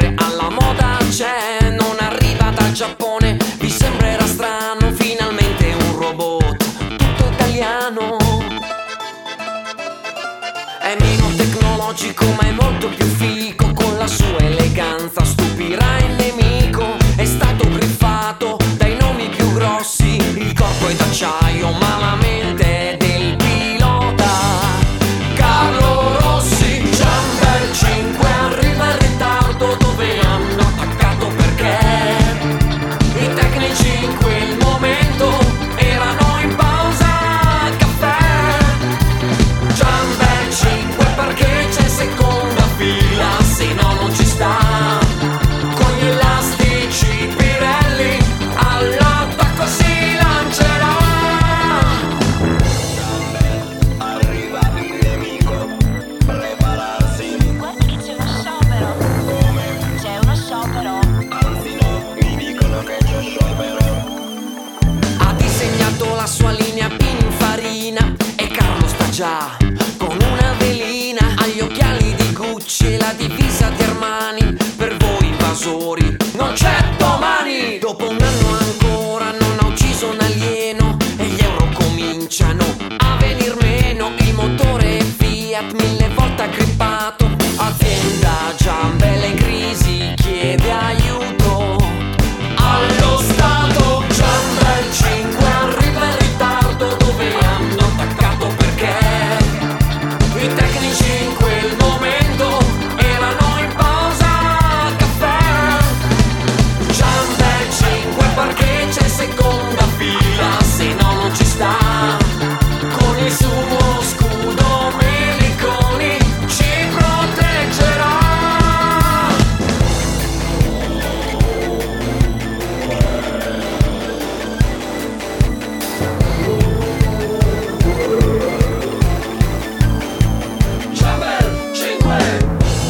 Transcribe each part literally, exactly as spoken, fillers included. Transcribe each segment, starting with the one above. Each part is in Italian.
che alla moda c'è non arriva dal Giappone. Vi sembrerà strano, finalmente un robot tutto italiano. È meno tecnologico ma è molto più fico, con la sua eleganza stupirà il nemico. È stato griffato dai nomi più grossi, il corpo è d'acciaio ma la mente è del pilota. Carlo Rossi, Jumper cinque arriva in ritardo, dove hanno attaccato perché i tecnici in quel momento erano in pausa al caffè. Jumper cinque perché c'è seconda fila, se no non ci sta. Con gli elastici Pirelli all'attacco si lancerà. Arriva il nemico, prepararsi. Guarda che c'è uno sciopero. Come? C'è uno sciopero. Anzi no, mi dicono che c'è sciopero. Ha disegnato la sua linea Pininfarina e Carlo sta già con una velina. Ha gli occhiali di Gucci e la divisa di Armani. Per voi invasori non c'è domani. Dopo un anno ancora non ha ucciso un alieno e gli euro cominciano a venir meno. Il motore Fiat mille volte aggrippato, azienda già bella in crisi, chiede aiuto allo Stato. Jumper cinque arriva in ritardo, dove hanno attaccato perché i tecnici in quel momento erano in pausa al caffè. Jumper cinque perché c'è seconda fila, se no non ci sta. Con il suo scudo Meliconi ci proteggerà. Jumper cinque.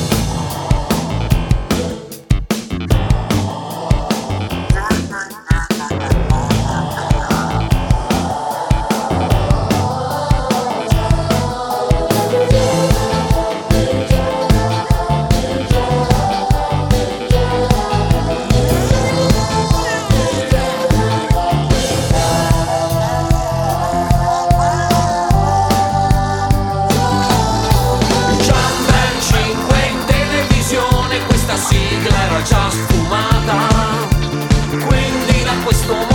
Jumper cinque in televisione, questa sigla era già sfumata, quindi da questo